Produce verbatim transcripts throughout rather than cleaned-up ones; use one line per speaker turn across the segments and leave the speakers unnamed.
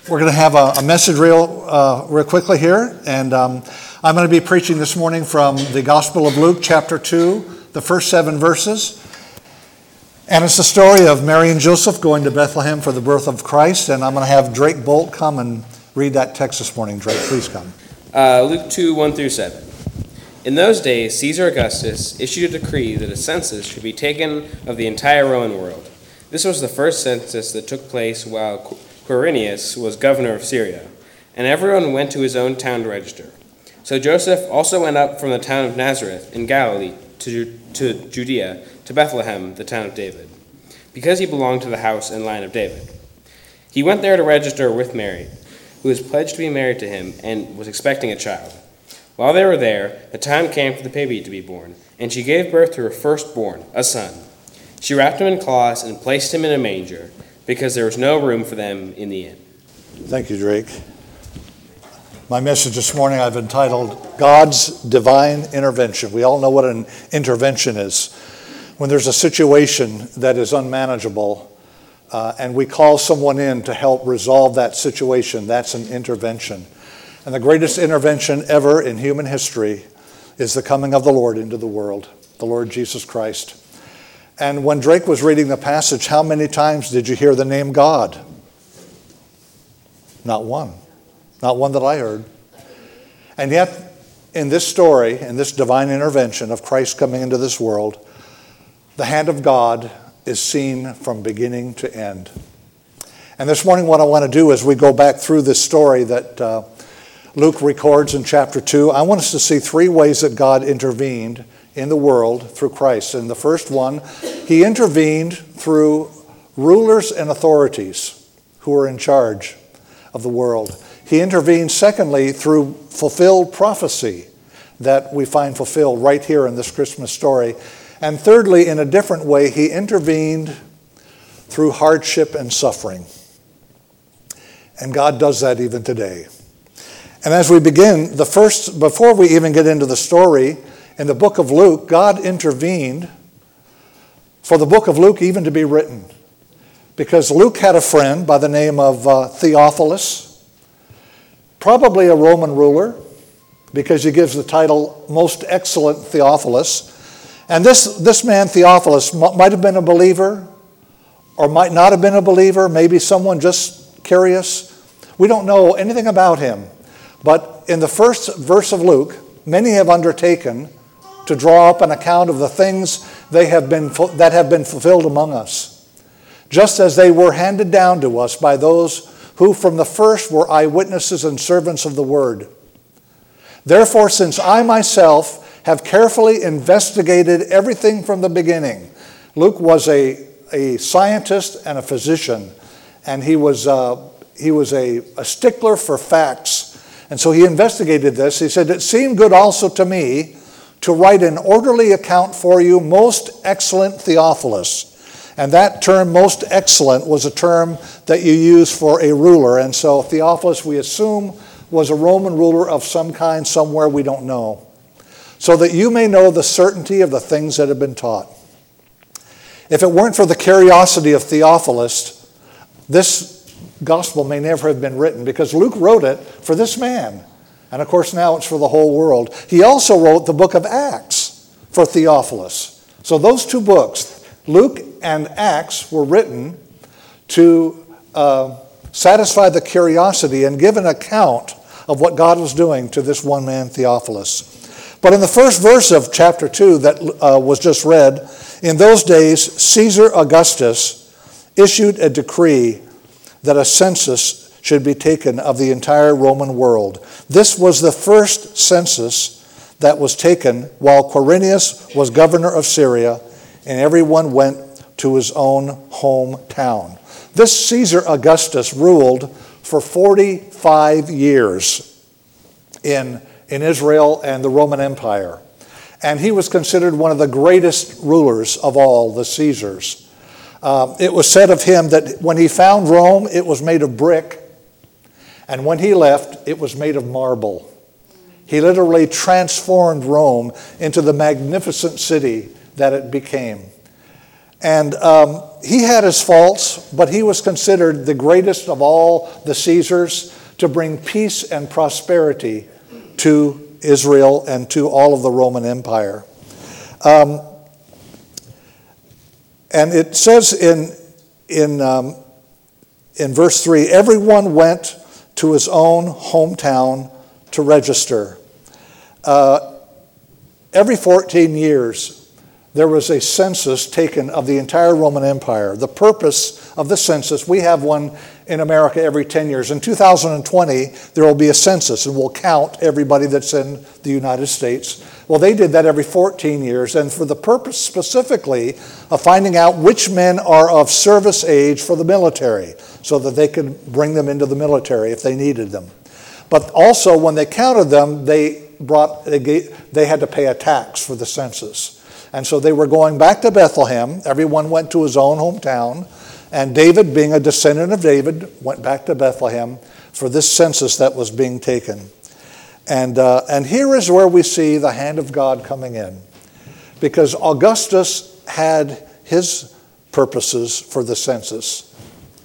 We're going to have a, a message real, uh, real quickly here, and um, I'm going to be preaching this morning from the Gospel of Luke, chapter two, the first seven verses. And it's the story of Mary and Joseph going to Bethlehem for the birth of Christ, and I'm going to have Drake Bolt come and read that text this morning. Drake, please come.
Uh, Luke two, one through seven. In those days, Caesar Augustus issued a decree that a census should be taken of the entire Roman world. This was the first census that took place while Quirinius was governor of Syria, and everyone went to his own town to register. So Joseph also went up from the town of Nazareth in Galilee to, to Judea, to Bethlehem, the town of David, because he belonged to the house and line of David. He went there to register with Mary, who was pledged to be married to him and was expecting a child. While they were there, the time came for the baby to be born, and she gave birth to her firstborn, a son. She wrapped him in cloths and placed him in a manger, because there was no room for them in the inn.
Thank you, Drake. My message this morning I've entitled, God's Divine Intervention. We all know what an intervention is. When there's a situation that is unmanageable, uh, and we call someone in to help resolve that situation, that's an intervention. And the greatest intervention ever in human history is the coming of the Lord into the world, the Lord Jesus Christ. And when Drake was reading the passage, how many times did you hear the name God? Not one. Not one that I heard. And yet, in this story, in this divine intervention of Christ coming into this world, the hand of God is seen from beginning to end. And this morning what I want to do as we go back through this story that uh, Luke records in chapter two, I want us to see three ways that God intervened in the world through Christ. And the first one, he intervened through rulers and authorities who were in charge of the world. He intervened, secondly, through fulfilled prophecy that we find fulfilled right here in this Christmas story. And thirdly, in a different way, he intervened through hardship and suffering. And God does that even today. And as we begin, the first, before we even get into the story, in the book of Luke, God intervened for the book of Luke even to be written. Because Luke had a friend by the name of uh, Theophilus, probably a Roman ruler, because he gives the title Most Excellent Theophilus. And this, this man, Theophilus, m- might have been a believer or might not have been a believer, maybe someone just curious. We don't know anything about him. But in the first verse of Luke, many have undertaken to draw up an account of the things they have been that have been fulfilled among us, just as they were handed down to us by those who from the first were eyewitnesses and servants of the word. Therefore, since I myself have carefully investigated everything from the beginning, Luke was a, a scientist and a physician, and he was, uh, he was a, a stickler for facts. And so he investigated this. He said, it seemed good also to me to write an orderly account for you, most excellent Theophilus. And that term, most excellent, was a term that you use for a ruler. And so Theophilus, we assume, was a Roman ruler of some kind somewhere, we don't know. So that you may know the certainty of the things that have been taught. If it weren't for the curiosity of Theophilus, this gospel may never have been written, because Luke wrote it for this man. And of course now it's for the whole world. He also wrote the book of Acts for Theophilus. So those two books, Luke and Acts, were written to uh, satisfy the curiosity and give an account of what God was doing to this one man, Theophilus. But in the first verse of chapter two that uh, was just read, in those days Caesar Augustus issued a decree that a census should be taken of the entire Roman world. This was the first census that was taken while Quirinius was governor of Syria, and everyone went to his own hometown. This Caesar Augustus ruled for forty-five years in, in Israel and the Roman Empire. And he was considered one of the greatest rulers of all the Caesars. Uh, it was said of him that when he found Rome, it was made of brick. And when he left, it was made of marble. He literally transformed Rome into the magnificent city that it became. And um, he had his faults, but he was considered the greatest of all the Caesars to bring peace and prosperity to Israel and to all of the Roman Empire. Um, and it says in, in, um, in verse three, everyone went to his own hometown to register. Uh, every fourteen years, there was a census taken of the entire Roman Empire. The purpose of the census, we have one in America every ten years. In two thousand twenty, there will be a census, and we'll count everybody that's in the United States. Well, they did that every fourteen years, and for the purpose specifically of finding out which men are of service age for the military, so that they could bring them into the military if they needed them. But also, when they counted them, they brought they, gave, they had to pay a tax for the census. And so they were going back to Bethlehem. Everyone went to his own hometown. And David, being a descendant of David, went back to Bethlehem for this census that was being taken. And, uh, and here is where we see the hand of God coming in. Because Augustus had his purposes for the census.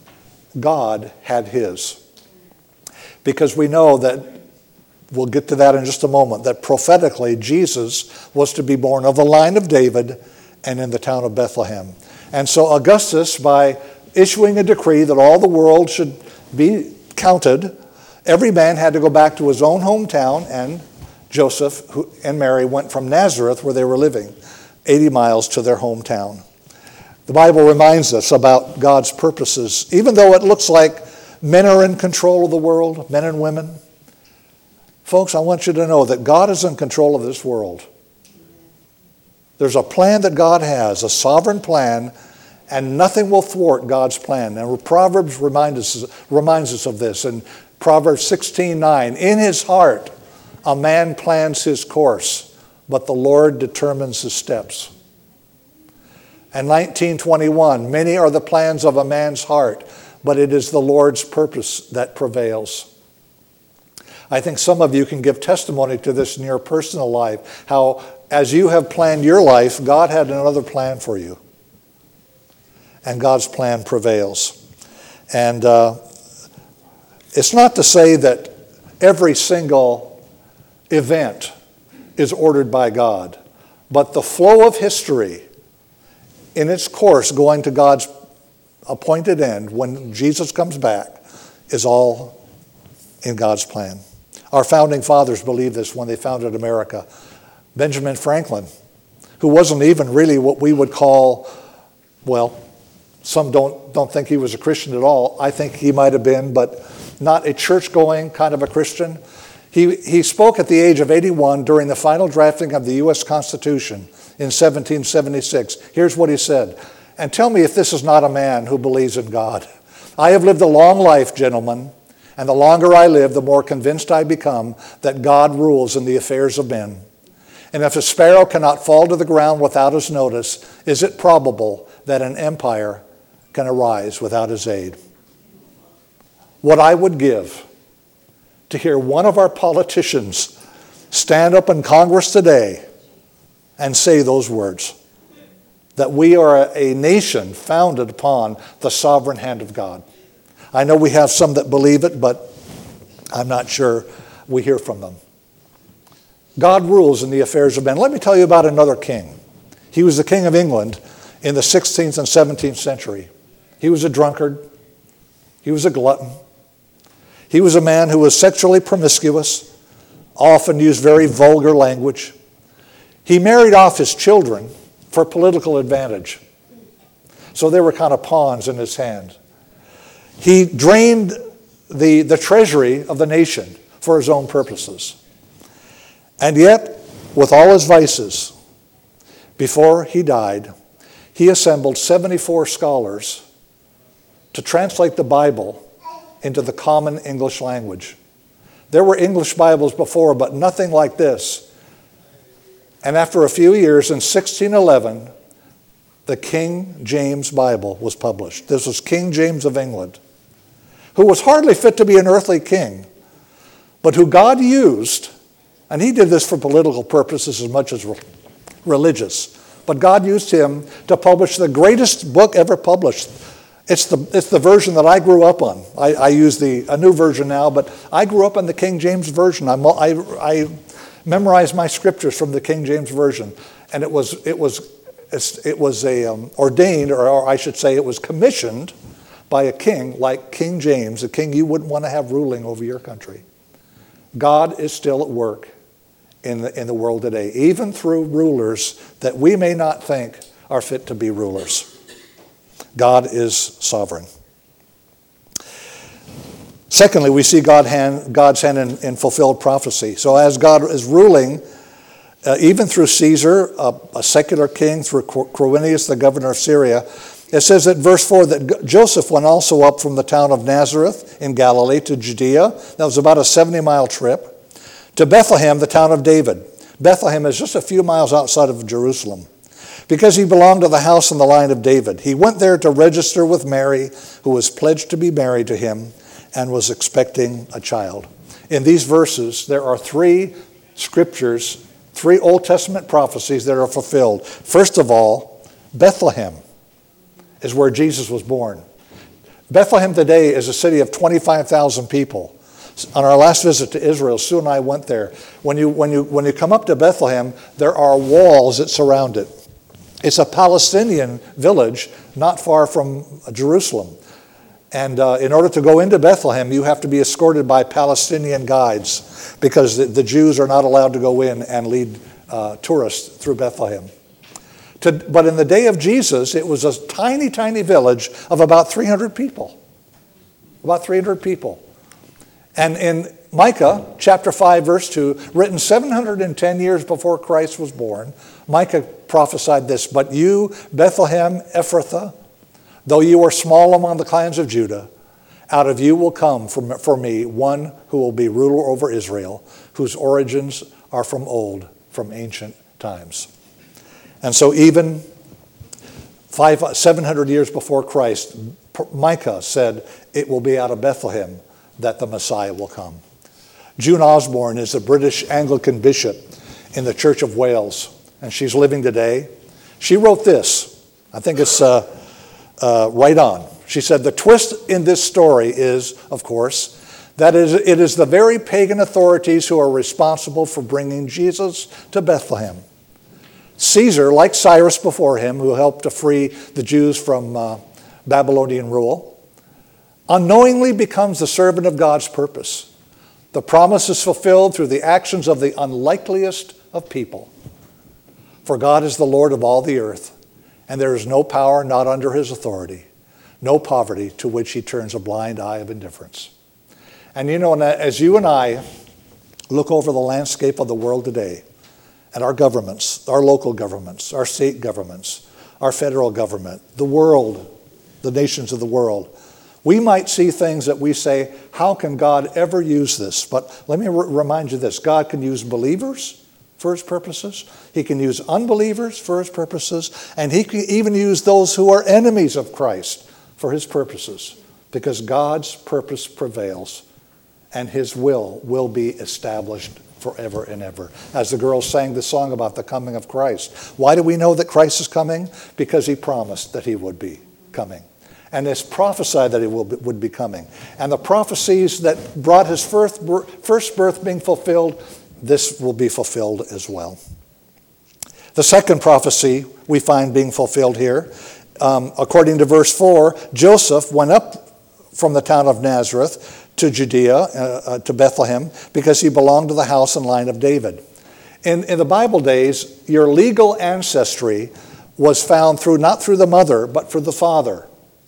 God had his. Because we know that, we'll get to that in just a moment, that prophetically Jesus was to be born of the line of David and in the town of Bethlehem. And so Augustus, by issuing a decree that all the world should be counted, every man had to go back to his own hometown, and Joseph who, and Mary went from Nazareth, where they were living, eighty miles to their hometown. The Bible reminds us about God's purposes. Even though it looks like men are in control of the world, men and women, folks, I want you to know that God is in control of this world. There's a plan that God has, a sovereign plan, and nothing will thwart God's plan. And Proverbs reminds us, reminds us of this. In Proverbs sixteen nine, in his heart a man plans his course, but the Lord determines his steps. And nineteen twenty-one, many are the plans of a man's heart, but it is the Lord's purpose that prevails. I think some of you can give testimony to this in your personal life, how as you have planned your life, God had another plan for you. And God's plan prevails. And uh, it's not to say that every single event is ordered by God, but the flow of history in its course going to God's appointed end when Jesus comes back is all in God's plan. Our founding fathers believed this when they founded America. Benjamin Franklin, who wasn't even really what we would call, well, some don't, don't think he was a Christian at all. I think he might have been, but not a church-going kind of a Christian. He, he spoke at the age of eighty-one during the final drafting of the U S Constitution in seventeen seventy-six. Here's what he said, and tell me if this is not a man who believes in God. I have lived a long life, gentlemen, and the longer I live, the more convinced I become that God rules in the affairs of men. And if a sparrow cannot fall to the ground without his notice, is it probable that an empire can arise without his aid? What I would give to hear one of our politicians stand up in Congress today and say those words, that we are a nation founded upon the sovereign hand of God. I know we have some that believe it, but I'm not sure we hear from them. God rules in the affairs of men. Let me tell you about another king. He was the king of England in the sixteenth and seventeenth century. He was a drunkard. He was a glutton. He was a man who was sexually promiscuous, often used very vulgar language. He married off his children for political advantage. So they were kind of pawns in his hand. He drained the, the treasury of the nation for his own purposes. And yet, with all his vices, before he died, he assembled seventy-four scholars to translate the Bible into the common English language. There were English Bibles before, but nothing like this. And after a few years, in sixteen eleven, the King James Bible was published. This was King James of England, who was hardly fit to be an earthly king, but who God used, and he did this for political purposes as much as religious, but God used him to publish the greatest book ever published. It's the, it's the version that I grew up on. I, I use the a new version now, but I grew up on the King James Version. I'm, I, I memorized my scriptures from the King James Version, and it was it was it was a um, ordained, or, or I should say, it was commissioned by a king like King James, a king you wouldn't want to have ruling over your country. God is still at work in the in the world today, even through rulers that we may not think are fit to be rulers. God is sovereign. Secondly, we see God hand, God's hand in, in fulfilled prophecy. So as God is ruling, uh, even through Caesar, a, a secular king, through Quirinius, the governor of Syria, it says at verse four that Joseph went also up from the town of Nazareth in Galilee to Judea. That was about a seventy-mile trip. To Bethlehem, the town of David. Bethlehem is just a few miles outside of Jerusalem. Because he belonged to the house and the line of David. He went there to register with Mary, who was pledged to be married to him and was expecting a child. In these verses, there are three scriptures, three Old Testament prophecies that are fulfilled. First of all, Bethlehem is where Jesus was born. Bethlehem today is a city of twenty-five thousand people. On our last visit to Israel, Sue and I went there. When you, when you, when you come up to Bethlehem, there are walls that surround it. It's a Palestinian village not far from Jerusalem. And uh, in order to go into Bethlehem, you have to be escorted by Palestinian guides because the, the Jews are not allowed to go in and lead uh, tourists through Bethlehem. To, but in the day of Jesus, it was a tiny, tiny village of about three hundred people. About three hundred people. And in Micah chapter five, verse two, written seven hundred ten years before Christ was born, Micah prophesied this, "But you, Bethlehem Ephrathah, though you are small among the clans of Judah, out of you will come from, for me one who will be ruler over Israel, whose origins are from old, from ancient times." And so even five, seven hundred years before Christ, Micah said, it will be out of Bethlehem that the Messiah will come. June Osborne is a British Anglican bishop in the Church of Wales, and she's living today. She wrote this. I think it's uh, uh, right on. She said, the twist in this story is, of course, that is, it is the very pagan authorities who are responsible for bringing Jesus to Bethlehem. Caesar, like Cyrus before him, who helped to free the Jews from uh, Babylonian rule, unknowingly becomes the servant of God's purpose. The promise is fulfilled through the actions of the unlikeliest of people. For God is the Lord of all the earth, and there is no power not under his authority, no poverty to which he turns a blind eye of indifference. And you know, as you and I look over the landscape of the world today, at our governments, our local governments, our state governments, our federal government, the world, the nations of the world, we might see things that we say, how can God ever use this? But let me re- remind you this. God can use believers for his purposes. He can use unbelievers for his purposes. And he can even use those who are enemies of Christ for his purposes. Because God's purpose prevails and his will will be established forever and ever. As the girls sang the song about the coming of Christ. Why do we know that Christ is coming? Because he promised that he would be coming. And it's prophesied that he will be, would be coming. And the prophecies that brought his first birth, first birth being fulfilled, this will be fulfilled as well. The second prophecy we find being fulfilled here, um, according to verse four, Joseph went up from the town of Nazareth to Judea, uh, uh, to Bethlehem, because he belonged to the house and line of David. In, in the Bible days, your legal ancestry was found through, not through the mother, but through the father.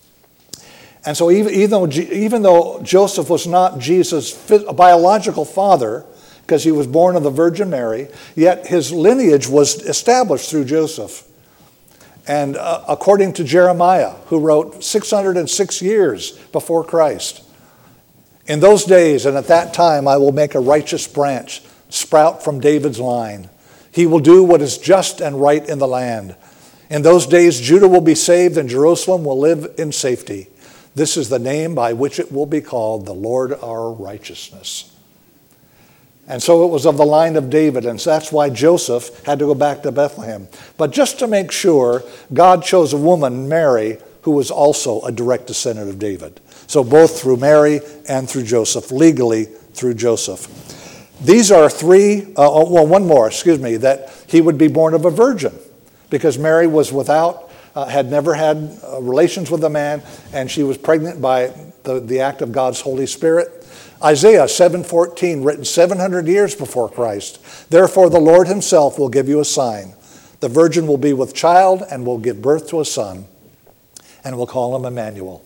And so even, even, though, even though Joseph was not Jesus' biological father, because he was born of the Virgin Mary, yet his lineage was established through Joseph. And uh, according to Jeremiah, who wrote six hundred six years before Christ, in those days and at that time I will make a righteous branch sprout from David's line. He will do what is just and right in the land. In those days Judah will be saved and Jerusalem will live in safety. This is the name by which it will be called, the Lord our righteousness. And so it was of the line of David, and so that's why Joseph had to go back to Bethlehem. But just to make sure, God chose a woman, Mary, who was also a direct descendant of David. So both through Mary and through Joseph, legally through Joseph. These are three, uh, oh, well, one more, excuse me, that he would be born of a virgin, because Mary was without, uh, had never had uh, relations with a man, and she was pregnant by the, the act of God's Holy Spirit. Isaiah seven fourteen, written seven hundred years before Christ. Therefore the Lord himself will give you a sign. The virgin will be with child and will give birth to a son, and will call him Emmanuel.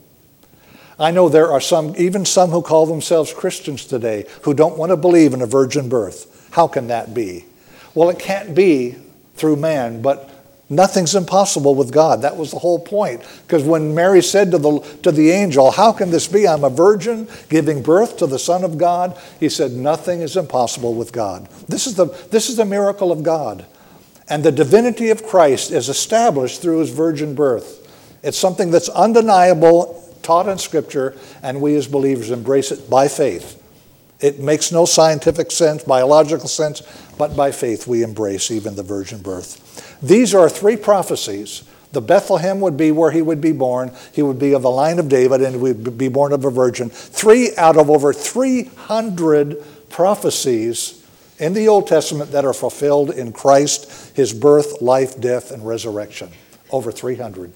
I know there are some, even some who call themselves Christians today, who don't want to believe in a virgin birth. How can that be? Well, it can't be through man, but nothing's impossible with God. That was the whole point. Because when Mary said to the, to the angel, how can this be? I'm a virgin giving birth to the Son of God. He said, nothing is impossible with God. This is the, this is the miracle of God. And the divinity of Christ is established through his virgin birth. It's something that's undeniable, taught in Scripture, and we as believers embrace it by faith. It makes no scientific sense, biological sense, but by faith we embrace even the virgin birth. These are three prophecies. The Bethlehem would be where he would be born. He would be of the line of David, and he would be born of a virgin. Three out of over three hundred prophecies in the Old Testament that are fulfilled in Christ, his birth, life, death, and resurrection. Over three hundred.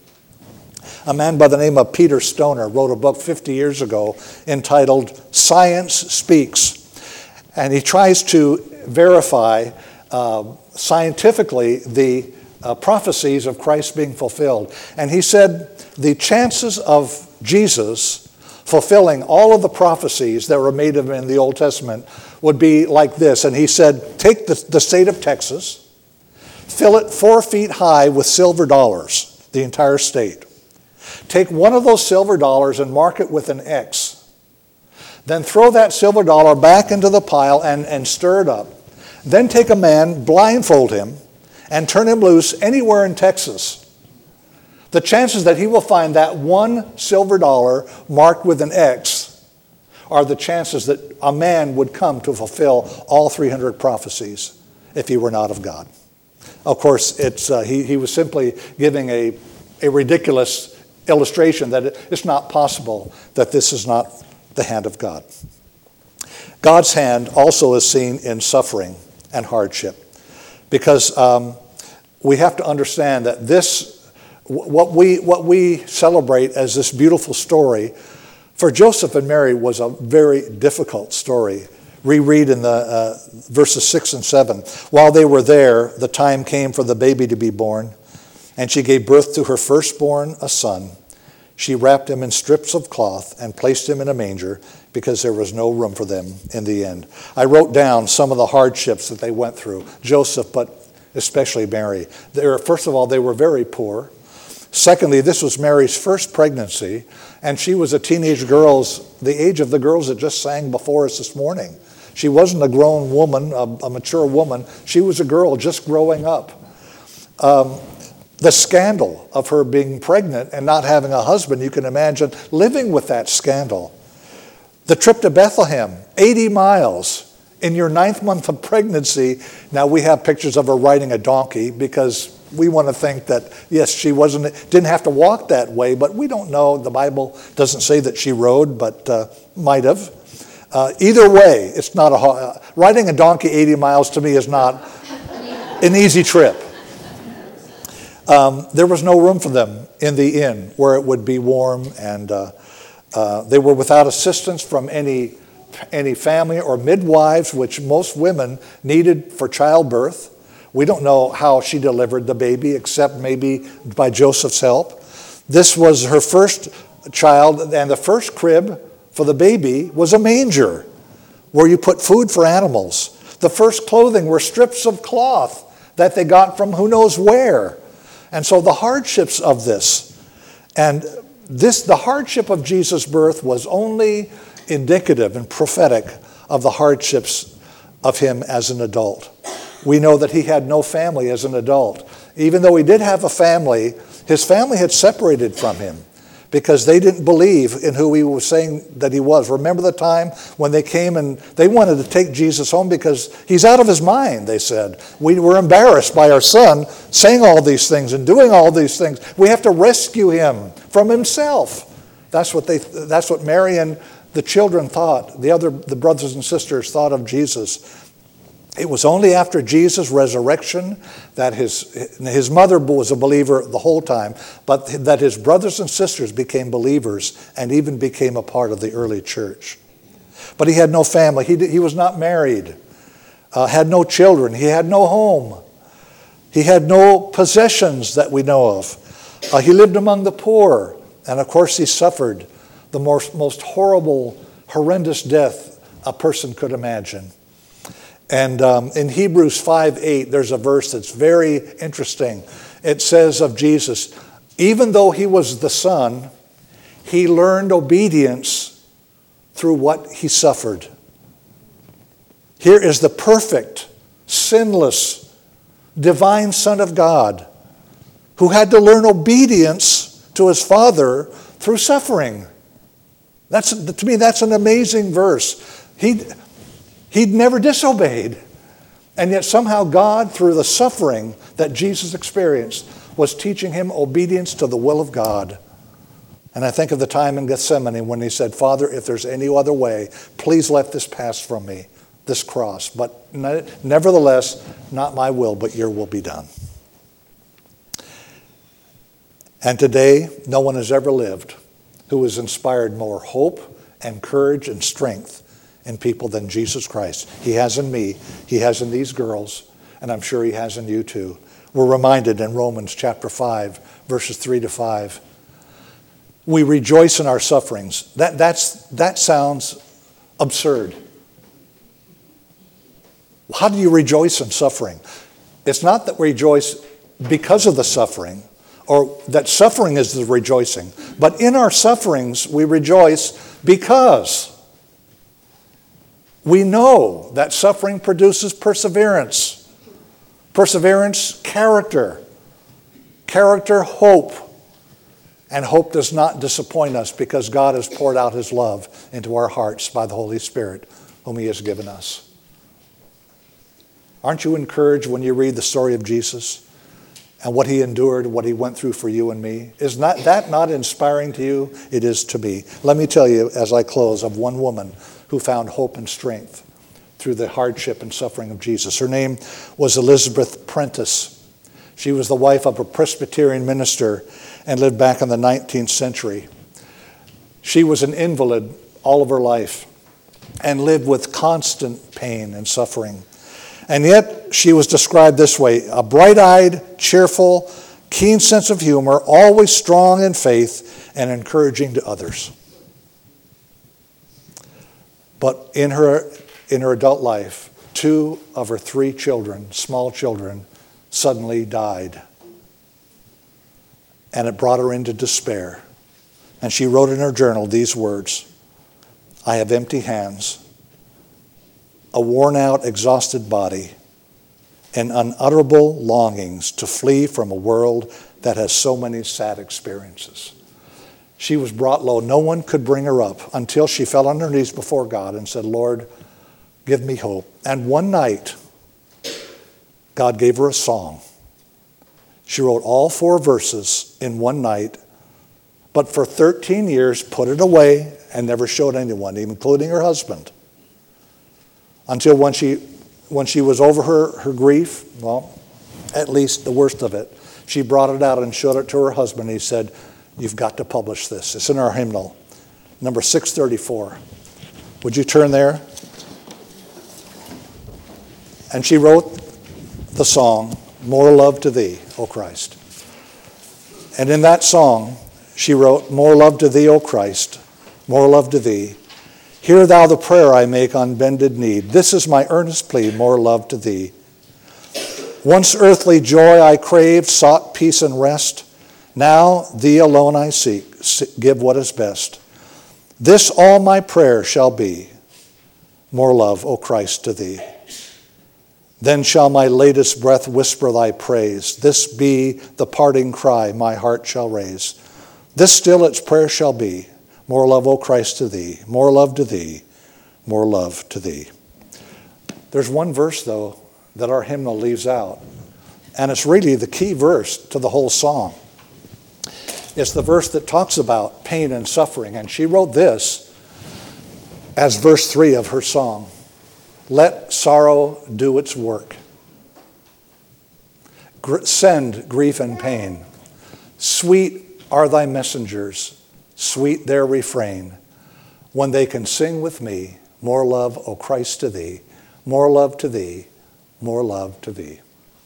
A man by the name of Peter Stoner wrote a book fifty years ago entitled Science Speaks. And he tries to verify uh, scientifically the uh, prophecies of Christ being fulfilled. And he said the chances of Jesus fulfilling all of the prophecies that were made of him in the Old Testament would be like this. And he said, take the, the state of Texas, fill it four feet high with silver dollars, the entire state. Take one of those silver dollars and mark it with an X. Then throw that silver dollar back into the pile and, and stir it up. Then take a man, blindfold him, and turn him loose anywhere in Texas. The chances that he will find that one silver dollar marked with an X are the chances that a man would come to fulfill all three hundred prophecies if he were not of God. Of course, it's, uh, he, he was simply giving a, a ridiculous illustration that it's not possible that this is not the hand of God. God's hand also is seen in suffering and hardship, because um, we have to understand that this, what we, what we celebrate as this beautiful story, for Joseph and Mary was a very difficult story. Reread in the uh, verses six and seven. While they were there, the time came for the baby to be born, and she gave birth to her firstborn, a son. She wrapped him in strips of cloth and placed him in a manger because there was no room for them in the inn. I wrote down some of the hardships that they went through, Joseph, but especially Mary. They were, first of all, they were very poor. Secondly, this was Mary's first pregnancy, and she was a teenage girl, the age of the girls that just sang before us this morning. She wasn't a grown woman, a, a mature woman. She was a girl just growing up. Um, The scandal of her being pregnant and not having a husband, you can imagine living with that scandal. The trip to Bethlehem, eighty miles in your ninth month of pregnancy. Now we have pictures of her riding a donkey because we want to think that, yes, she wasn't, didn't have to walk that way, but we don't know. The Bible doesn't say that she rode, but uh, might have. Uh, either way, it's not a, uh, riding a donkey eighty miles to me is not an easy trip. Um, there was no room for them in the inn where it would be warm, and uh, uh, they were without assistance from any, any family or midwives, which most women needed for childbirth. We don't know how she delivered the baby, except maybe by Joseph's help. This was her first child, and the first crib for the baby was a manger where you put food for animals. The first clothing were strips of cloth that they got from who knows where. And so the hardships of this, and this, the hardship of Jesus' birth was only indicative and prophetic of the hardships of him as an adult. We know that he had no family as an adult. Even though he did have a family, his family had separated from him. because they didn't believe in who he was saying that he was. Remember the time when they came and they wanted to take Jesus home because he's out of his mind, they said. We were embarrassed by our son saying all these things and doing all these things. We have to rescue him from himself. That's what they. That's what Mary and the children thought. The other, the brothers and sisters thought of Jesus. It was only after Jesus' resurrection that his, his mother was a believer the whole time, but that his brothers and sisters became believers and even became a part of the early church. But he had no family. He, he was not married, uh, had no children. He had no home. He had no possessions that we know of. Uh, he lived among the poor. And of course, he suffered the most, most horrible, horrendous death a person could imagine. And um, in Hebrews five eight, there's a verse that's very interesting. It says of Jesus, even though he was the Son, he learned obedience through what he suffered. Here is the perfect, sinless, divine Son of God who had to learn obedience to his Father through suffering. That's, to me, that's an amazing verse. He He'd never disobeyed. And yet somehow God, through the suffering that Jesus experienced, was teaching him obedience to the will of God. And I think of the time in Gethsemane when he said, Father, if there's any other way, please let this pass from me, this cross. But nevertheless, not my will, but your will be done. And today, no one has ever lived who has inspired more hope and courage and strength in people than Jesus Christ. He has in me, he has in these girls, and I'm sure he has in you too. We're reminded in Romans chapter five, verses three to five. We rejoice in our sufferings. That, that's, that sounds absurd. How do you rejoice in suffering? It's not that we rejoice because of the suffering, or that suffering is the rejoicing, but in our sufferings we rejoice because we know that suffering produces perseverance. Perseverance, character. Character, hope. And hope does not disappoint us because God has poured out his love into our hearts by the Holy Spirit, whom he has given us. Aren't you encouraged when you read the story of Jesus and what he endured, what he went through for you and me? Is not that not inspiring to you? It is to me. Let me tell you as I close of one woman who found hope and strength through the hardship and suffering of Jesus. Her name was Elizabeth Prentice. She was the wife of a Presbyterian minister and lived back in the nineteenth century. She was an invalid all of her life and lived with constant pain and suffering. And yet she was described this way: a bright-eyed, cheerful, keen sense of humor, always strong in faith and encouraging to others. But in her, in her adult life, two of her three children, small children, suddenly died. And it brought her into despair. And she wrote in her journal these words: I have empty hands, a worn-out, exhausted body, and unutterable longings to flee from a world that has so many sad experiences. She was brought low. No one could bring her up until she fell on her knees before God and said, Lord, give me hope. And one night, God gave her a song. She wrote all four verses in one night, but for thirteen years put it away and never showed anyone, including her husband. Until when she, when she was over her, her grief, well, at least the worst of it, she brought it out and showed it to her husband. He said, you've got to publish this. It's in our hymnal, number six thirty-four. Would you turn there? And she wrote the song, More Love to Thee, O Christ. And in that song, she wrote, More love to Thee, O Christ, more love to Thee. Hear Thou the prayer I make on bended knee. This is my earnest plea, more love to Thee. Once earthly joy I craved, sought peace and rest. Now Thee alone I seek, give what is best. This all my prayer shall be, more love, O Christ, to Thee. Then shall my latest breath whisper Thy praise. This be the parting cry my heart shall raise. This still its prayer shall be, more love, O Christ, to thee, more love to thee, more love to thee. There's one verse, though, that our hymnal leaves out, and it's really the key verse to the whole song. It's the verse that talks about pain and suffering, and she wrote this as verse three of her song. Let sorrow do its work. Gr- send grief and pain. Sweet are thy messengers, sweet their refrain, when they can sing with me, more love, O Christ, to thee, more love to thee, more love to thee.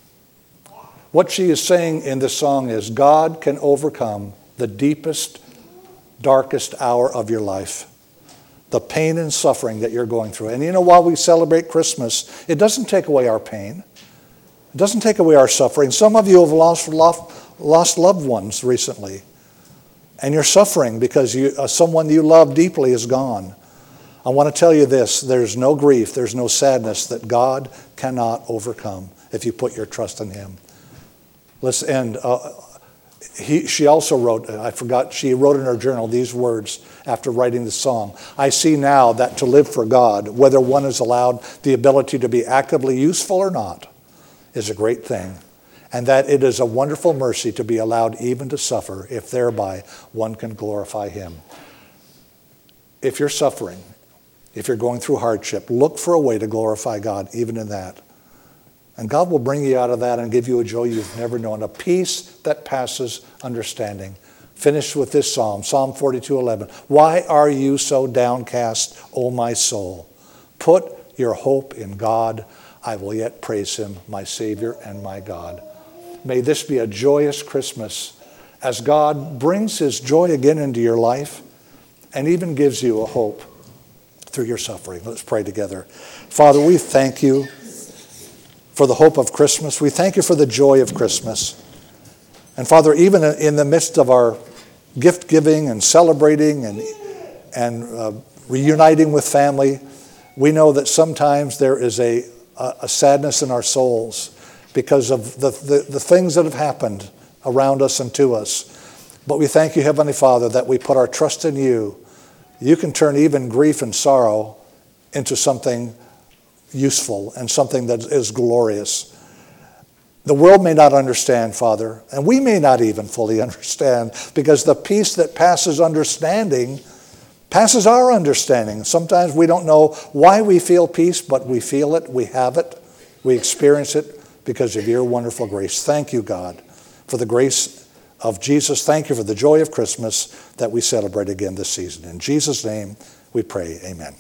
What she is saying in this song is God can overcome the deepest, darkest hour of your life, the pain and suffering that you're going through. And you know, while we celebrate Christmas, it doesn't take away our pain. It doesn't take away our suffering. Some of you have lost, lost, lost loved ones recently, and you're suffering because you, uh, someone you love deeply is gone. I want to tell you this, there's no grief, there's no sadness that God cannot overcome if you put your trust in him. Let's end. Uh, he, she also wrote, I forgot, she wrote in her journal these words after writing the song. I see now that to live for God, whether one is allowed the ability to be actively useful or not, is a great thing, and that it is a wonderful mercy to be allowed even to suffer, if thereby one can glorify him. If you're suffering, if you're going through hardship, look for a way to glorify God even in that. And God will bring you out of that and give you a joy you've never known, a peace that passes understanding. Finish with this psalm, Psalm forty-two eleven. Why are you so downcast, O my soul? Put your hope in God. I will yet praise him, my Savior and my God. May this be a joyous Christmas as God brings his joy again into your life and even gives you a hope through your suffering. Let's pray together. Father, we thank you for the hope of Christmas. We thank you for the joy of Christmas. And Father, even in the midst of our gift giving and celebrating and, and uh, reuniting with family, we know that sometimes there is a a sadness in our souls because of the, the, the things that have happened around us and to us. But we thank you, Heavenly Father, that we put our trust in you. You can turn even grief and sorrow into something useful and something that is glorious. The world may not understand, Father, and we may not even fully understand, because the peace that passes understanding passes our understanding. Sometimes we don't know why we feel peace, but we feel it, we have it, we experience it because of your wonderful grace. Thank you, God, for the grace of Jesus. Thank you for the joy of Christmas that we celebrate again this season. In Jesus' name we pray, amen.